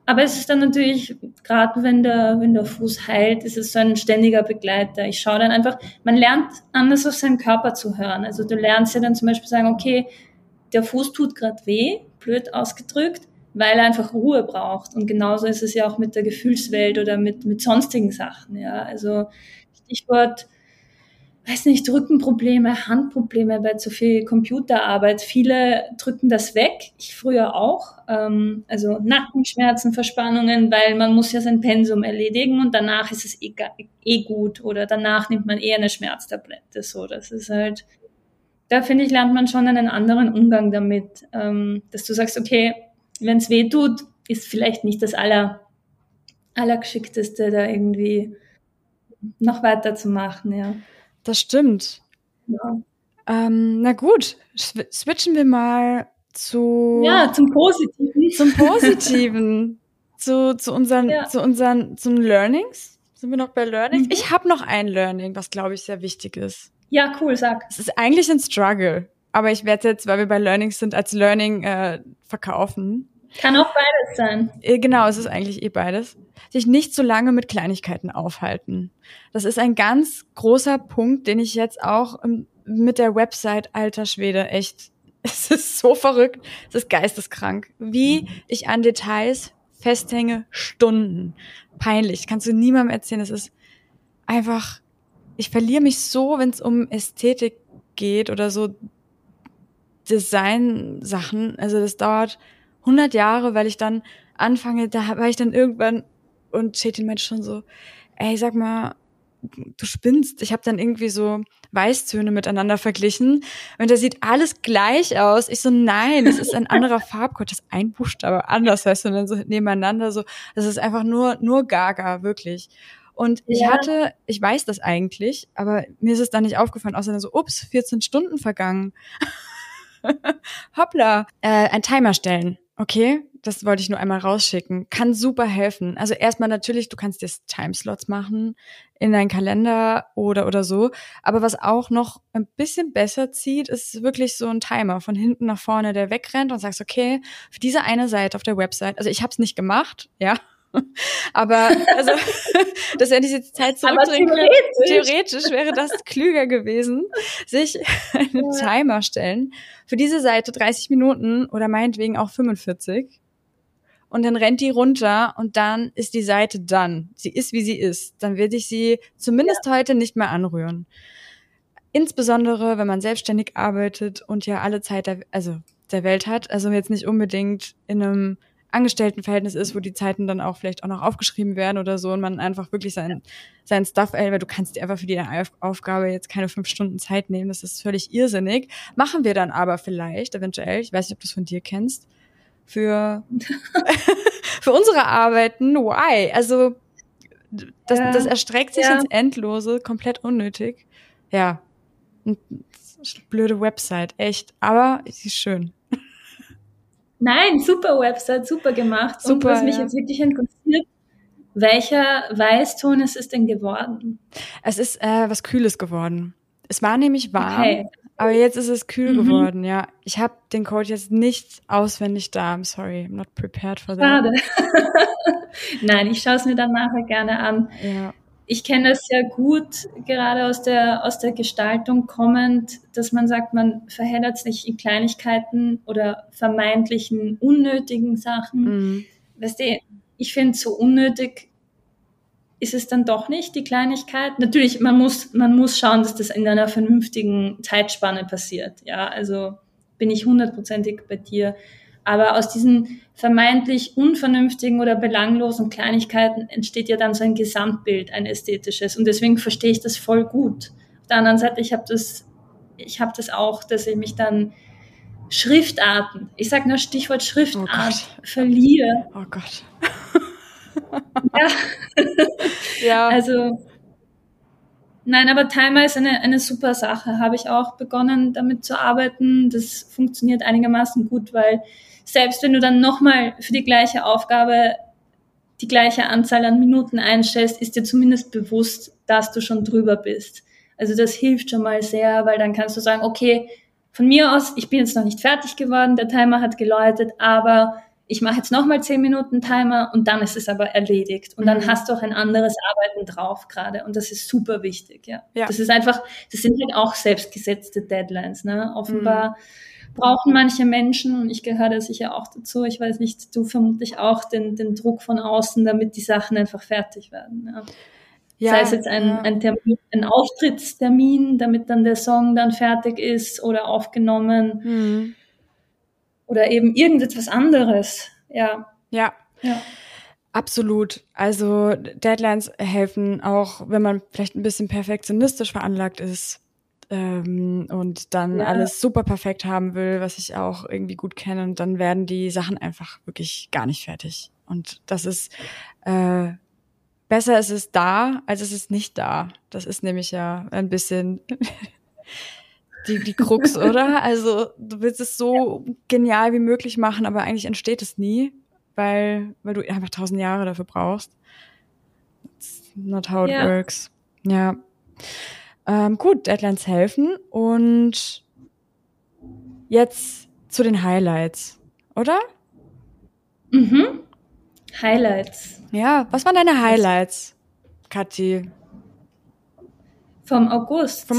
Aber es ist dann natürlich, gerade wenn der Fuß heilt, ist es so ein ständiger Begleiter. Ich schaue dann einfach, man lernt anders auf seinen Körper zu hören. Also du lernst ja dann zum Beispiel sagen, okay, der Fuß tut gerade weh, blöd ausgedrückt, weil er einfach Ruhe braucht. Und genauso ist es ja auch mit der Gefühlswelt oder mit sonstigen Sachen. Ja, also Stichwort, weiß nicht, Rückenprobleme, Handprobleme bei zu viel Computerarbeit. Viele drücken das weg, ich früher auch. Also Nackenschmerzen, Verspannungen, weil man muss ja sein Pensum erledigen und danach ist es eh gut oder danach nimmt man eher eine Schmerztablette. So, das ist halt, da finde ich, lernt man schon einen anderen Umgang damit, dass du sagst, okay, wenn es weh tut, ist vielleicht nicht das Allergeschickteste, da irgendwie noch weiterzumachen, ja.
Das stimmt.
Ja.
Na gut, switchen wir mal zum
Positiven.
Zum Positiven. zu unseren Learnings. Sind wir noch bei Learnings? Ich habe noch ein Learning, was, glaube ich, sehr wichtig ist.
Ja, cool, sag.
Es ist eigentlich ein Struggle, aber ich werde jetzt, weil wir bei Learnings sind, als Learning verkaufen.
Kann auch beides sein.
Genau, es ist eigentlich beides. Sich nicht so lange mit Kleinigkeiten aufhalten. Das ist ein ganz großer Punkt, den ich jetzt auch mit der Website, alter Schwede, echt, es ist so verrückt, es ist geisteskrank, wie ich an Details festhänge, Stunden. Peinlich, kannst du niemandem erzählen, es ist einfach, ich verliere mich so, wenn es um Ästhetik geht oder so Design-Sachen, also das dauert 100 Jahre, weil ich dann anfange, da war ich dann irgendwann und Chetin meinte schon so, ey, sag mal, du spinnst. Ich habe dann irgendwie so Weißtöne miteinander verglichen und da sieht alles gleich aus. Ich so, nein, das ist ein anderer Farbcode, das ist ein Buchstabe anders, weißt du, und dann so nebeneinander so, das ist einfach nur Gaga, wirklich. Und ich weiß das eigentlich, aber mir ist es dann nicht aufgefallen, außer dann so, 14 Stunden vergangen. Hoppla, ein Timer stellen, okay? Das wollte ich nur einmal rausschicken. Kann super helfen. Also erstmal natürlich, du kannst dir Timeslots machen in deinen Kalender oder so. Aber was auch noch ein bisschen besser zieht, ist wirklich so ein Timer von hinten nach vorne, der wegrennt und sagst, okay, für diese eine Seite auf der Website, also ich habe es nicht gemacht, ja, aber also, dass wenn ich jetzt Zeit zurückdrehen könnte, theoretisch wäre das klüger gewesen, sich einen Timer stellen für diese Seite 30 Minuten oder meinetwegen auch 45 und dann rennt die runter und dann ist die Seite done. Sie ist, wie sie ist. Dann werde ich sie zumindest heute nicht mehr anrühren. Insbesondere, wenn man selbstständig arbeitet und ja alle Zeit der Welt hat, also jetzt nicht unbedingt in einem Angestelltenverhältnis ist, wo die Zeiten dann auch vielleicht auch noch aufgeschrieben werden oder so und man einfach wirklich sein Stuff, weil du kannst dir einfach für die Aufgabe jetzt keine 5 Stunden Zeit nehmen, das ist völlig irrsinnig. Machen wir dann aber vielleicht, eventuell, ich weiß nicht, ob du es von dir kennst, für unsere Arbeiten, why? Also das erstreckt sich ins Endlose, komplett unnötig. Ja, blöde Website, echt, aber sie ist schön.
Nein, super Website, super gemacht.
Super,
und was mich jetzt wirklich interessiert, welcher Weißton ist es denn geworden?
Es ist was Kühles geworden. Es war nämlich warm, aber jetzt ist es kühl geworden, ja. Ich habe den Code jetzt nicht auswendig da. I'm sorry, I'm not prepared for that.
Schade. Nein, ich schaue es mir dann nachher gerne an.
Ja.
Ich kenne das sehr gut, gerade aus der Gestaltung kommend, dass man sagt, man verheddert sich in Kleinigkeiten oder vermeintlichen unnötigen Sachen. Weißt du, ich finde, so unnötig ist es dann doch nicht, die Kleinigkeit. Natürlich, man muss schauen, dass das in einer vernünftigen Zeitspanne passiert. Ja, also bin ich 100%ig bei dir. Aber aus diesen vermeintlich unvernünftigen oder belanglosen Kleinigkeiten entsteht ja dann so ein Gesamtbild, ein ästhetisches. Und deswegen verstehe ich das voll gut. Auf der anderen Seite, ich habe das auch, dass ich mich dann Schriftarten, ich sage nur Stichwort Schriftart, verliere.
Oh Gott.
Ja. Also, nein, aber Timer ist eine super Sache. Habe ich auch begonnen, damit zu arbeiten. Das funktioniert einigermaßen gut, weil selbst wenn du dann nochmal für die gleiche Aufgabe die gleiche Anzahl an Minuten einstellst, ist dir zumindest bewusst, dass du schon drüber bist. Also das hilft schon mal sehr, weil dann kannst du sagen, okay, von mir aus, ich bin jetzt noch nicht fertig geworden, der Timer hat geläutet, aber ich mache jetzt nochmal 10 Minuten Timer und dann ist es aber erledigt. Und dann hast du auch ein anderes Arbeiten drauf gerade. Und das ist super wichtig, ja. Das ist einfach, das sind halt auch selbstgesetzte Deadlines, ne? Offenbar brauchen manche Menschen, und ich gehöre da sicher auch dazu, ich weiß nicht, du vermutlich auch, den Druck von außen, damit die Sachen einfach fertig werden, ja. Sei es jetzt ein Termin, ein Auftrittstermin, damit dann der Song dann fertig ist oder aufgenommen. Oder eben irgendetwas anderes, ja.
Ja. Absolut. Also Deadlines helfen auch, wenn man vielleicht ein bisschen perfektionistisch veranlagt ist und dann alles super perfekt haben will, was ich auch irgendwie gut kenne, und dann werden die Sachen einfach wirklich gar nicht fertig. Und das ist besser ist es da, als es ist nicht da. Das ist nämlich ja ein bisschen die Krux, oder? Also du willst es so genial wie möglich machen, aber eigentlich entsteht es nie, weil du einfach 1000 Jahre dafür brauchst. It's not how it works. Ja. Gut, Deadlines helfen. Und jetzt zu den Highlights, oder?
Highlights.
Ja, was waren deine Highlights, Kathi?
Vom August.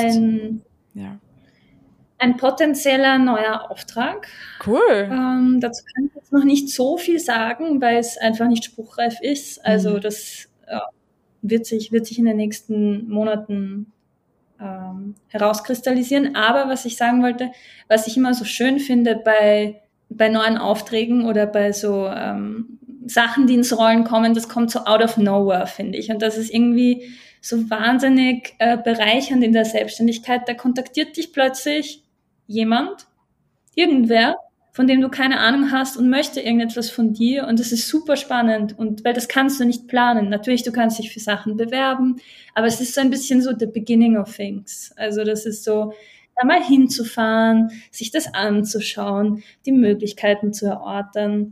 Ein potenzieller neuer Auftrag.
Cool.
Dazu kann ich jetzt noch nicht so viel sagen, weil es einfach nicht spruchreif ist. Also das wird sich in den nächsten Monaten herauskristallisieren. Aber was ich sagen wollte, was ich immer so schön finde bei neuen Aufträgen oder bei so Sachen, die ins Rollen kommen, das kommt so out of nowhere, finde ich. Und das ist irgendwie so wahnsinnig bereichernd in der Selbstständigkeit. Da kontaktiert dich plötzlich jemand, irgendwer, von dem du keine Ahnung hast und möchte irgendetwas von dir, und das ist super spannend, und weil das kannst du nicht planen. Natürlich, du kannst dich für Sachen bewerben, aber es ist so ein bisschen so the beginning of things. Also das ist so, da mal hinzufahren, sich das anzuschauen, die Möglichkeiten zu erörtern.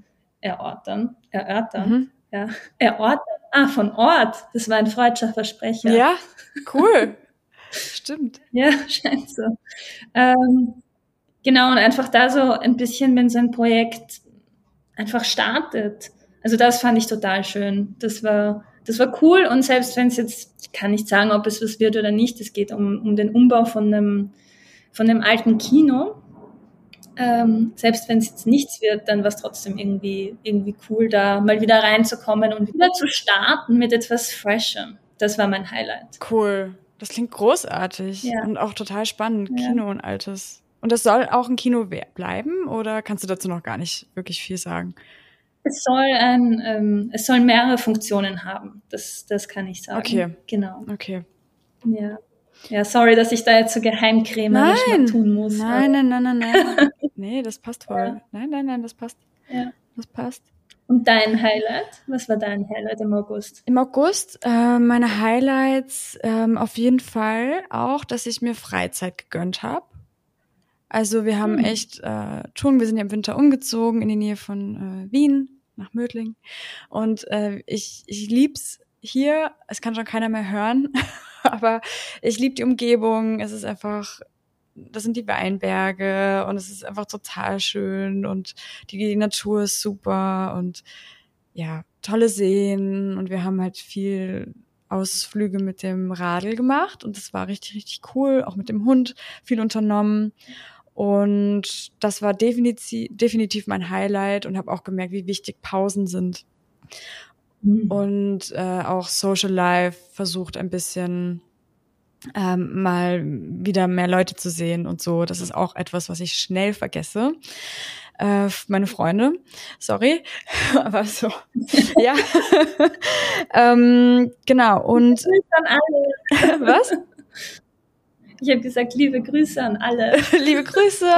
Von Ort. Das war ein freudscher Versprecher.
Ja, cool. Stimmt.
Ja, scheint so. Genau, und einfach da so ein bisschen, wenn so ein Projekt einfach startet. Also das fand ich total schön. Das war cool, und selbst wenn es jetzt, ich kann nicht sagen, ob es was wird oder nicht, es geht um den Umbau von einem alten Kino. Selbst wenn es jetzt nichts wird, dann war es trotzdem irgendwie cool, da mal wieder reinzukommen und wieder zu starten mit etwas Freshem. Das war mein Highlight.
Cool. Das klingt großartig und auch total spannend. Kino und Altes. Und das soll auch ein Kino bleiben, oder kannst du dazu noch gar nicht wirklich viel sagen?
Es soll mehrere Funktionen haben. Das kann ich sagen.
Okay.
Genau.
Okay.
Ja, sorry, dass ich da jetzt so geheimkrämerisch mal tun muss.
Nein. Nee, das passt voll. Ja. Nein, das passt.
Ja.
Das passt.
Und dein Highlight? Was war dein Highlight im August?
Im August, meine Highlights auf jeden Fall auch, dass ich mir Freizeit gegönnt habe. Also wir haben echt wir sind ja im Winter umgezogen in die Nähe von Wien, nach Mödling. Und ich lieb's hier. Es kann schon keiner mehr hören, aber ich liebe die Umgebung. Es ist einfach, das sind die Weinberge, und es ist einfach total schön, und die Natur ist super und ja, tolle Seen, und wir haben halt viel Ausflüge mit dem Radl gemacht, und das war richtig, richtig cool. Auch mit dem Hund viel unternommen. Und das war definitiv mein Highlight, und habe auch gemerkt, wie wichtig Pausen sind. Und auch Social Life versucht ein bisschen mal wieder mehr Leute zu sehen und so. Das ist auch etwas, was ich schnell vergesse. Meine Freunde, sorry, aber so, ja. Genau, und
Grüße an alle.
Was?
Ich habe gesagt, liebe Grüße an alle.
Liebe Grüße.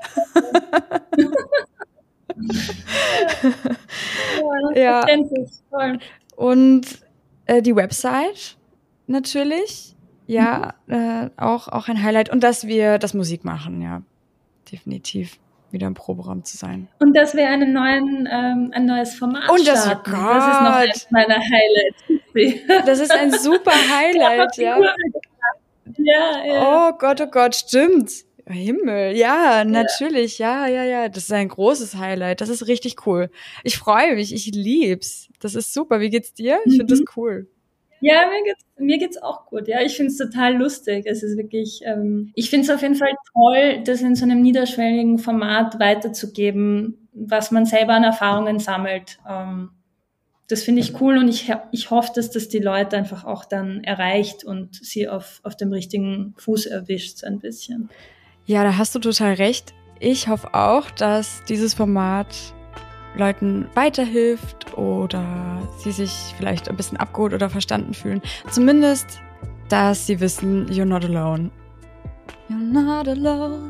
Ja.
Voll.
Und die Website natürlich, ja, auch ein Highlight. Und dass wir das Musik machen, ja, definitiv wieder im Proberaum zu sein.
Und dass wir ein neues Format starten. Das ist noch eines meiner Highlights.
Das ist ein super Highlight, ja.
Ja.
Oh Gott, stimmt. Himmel, ja, natürlich, ja. Das ist ein großes Highlight. Das ist richtig cool. Ich freue mich, ich lieb's. Das ist super. Wie geht's dir? Ich finde das cool.
Ja, mir geht's auch gut. Ja, ich finde es total lustig. Es ist wirklich, ich finde es auf jeden Fall toll, das in so einem niederschwelligen Format weiterzugeben, was man selber an Erfahrungen sammelt. Das finde ich cool und ich hoffe, dass das die Leute einfach auch dann erreicht und sie auf dem richtigen Fuß erwischt, so ein bisschen.
Ja, da hast du total recht. Ich hoffe auch, dass dieses Format Leuten weiterhilft oder sie sich vielleicht ein bisschen abgeholt oder verstanden fühlen. Zumindest, dass sie wissen, you're not alone. You're not alone.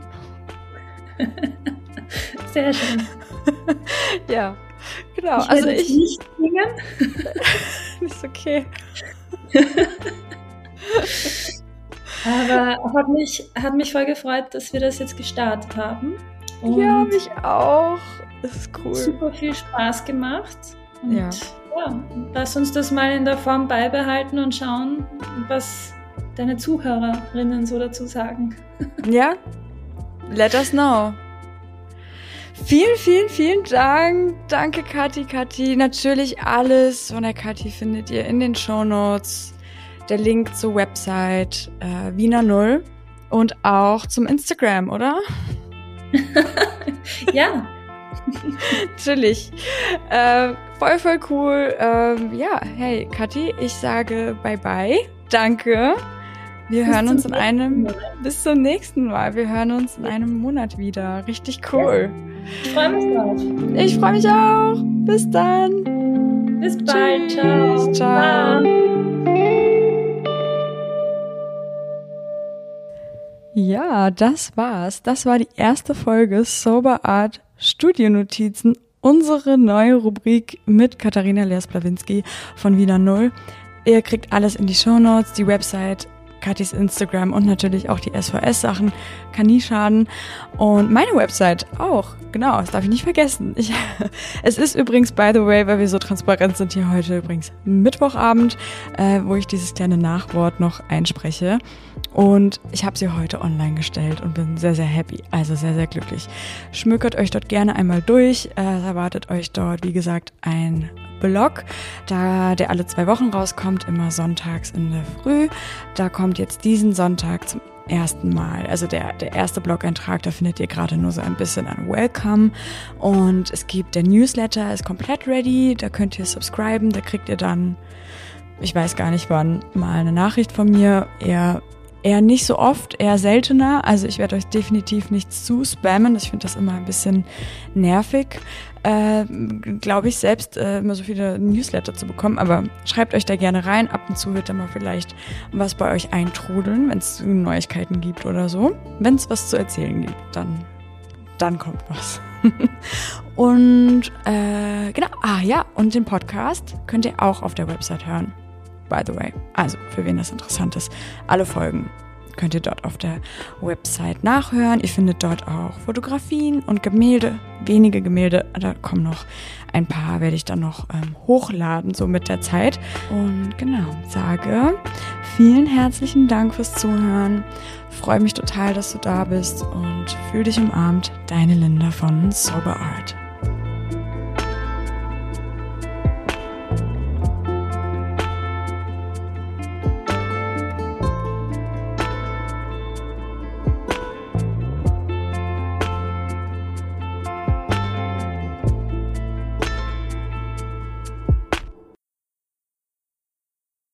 Sehr schön.
Ja, genau.
Ich werde jetzt nicht singen.
Ist okay.
Aber hat mich voll gefreut, dass wir das jetzt gestartet haben.
Und ja, mich auch. Das ist cool.
Super viel Spaß gemacht. Und ja, lass uns das mal in der Form beibehalten und schauen, was deine Zuhörerinnen so dazu sagen.
Ja, let us know. Vielen Dank. Danke, Kathi. Natürlich alles von der Kathi findet ihr in den Shownotes. Der Link zur Website Wiener Null und auch zum Instagram, oder?
Ja.
Natürlich. Voll cool. Ja, hey, Kathi, ich sage bye-bye. Danke. Wir hören uns bis zum nächsten Mal. Wir hören uns in einem Monat wieder. Richtig cool.
Ja. Ich freue mich drauf.
Ich freue mich auch. Bis dann.
Bis bald. Ciao.
Ciao. Ja, das war's. Das war die erste Folge Sober Art Studionotizen, unsere neue Rubrik mit Katharina Leers-Plawinski von Wiener Null. Ihr kriegt alles in die Shownotes, die Website, Kathis Instagram und natürlich auch die SVS-Sachen. Kann nie schaden. Und meine Website auch. Genau, das darf ich nicht vergessen. Es ist übrigens, by the way, weil wir so transparent sind, hier heute übrigens Mittwochabend, wo ich dieses kleine Nachwort noch einspreche. Und ich habe sie heute online gestellt und bin sehr, sehr happy, also sehr, sehr glücklich. Schmökert euch dort gerne einmal durch. Erwartet euch dort, wie gesagt, ein Blog, der alle 2 Wochen rauskommt, immer sonntags in der Früh. Da kommt jetzt diesen Sonntag zum ersten Mal, also der erste Blog-Eintrag, da findet ihr gerade nur so ein bisschen ein Welcome. Und es gibt der Newsletter, ist komplett ready, da könnt ihr subscriben, da kriegt ihr dann, ich weiß gar nicht wann, mal eine Nachricht von mir, eher nicht so oft, eher seltener. Also ich werde euch definitiv nicht zu spammen. Ich finde das immer ein bisschen nervig, glaube ich selbst, immer so viele Newsletter zu bekommen. Aber schreibt euch da gerne rein. Ab und zu wird da mal vielleicht was bei euch eintrudeln, wenn es Neuigkeiten gibt oder so. Wenn es was zu erzählen gibt, dann kommt was. Und genau, und den Podcast könnt ihr auch auf der Website hören. By the way. Also, für wen das interessant ist. Alle Folgen könnt ihr dort auf der Website nachhören. Ihr findet dort auch Fotografien und Gemälde. Wenige Gemälde, da kommen noch ein paar, werde ich dann noch hochladen, so mit der Zeit. Und genau, sage vielen herzlichen Dank fürs Zuhören. Freue mich total, dass du da bist und fühl dich umarmt. Deine Linda von Sober Art.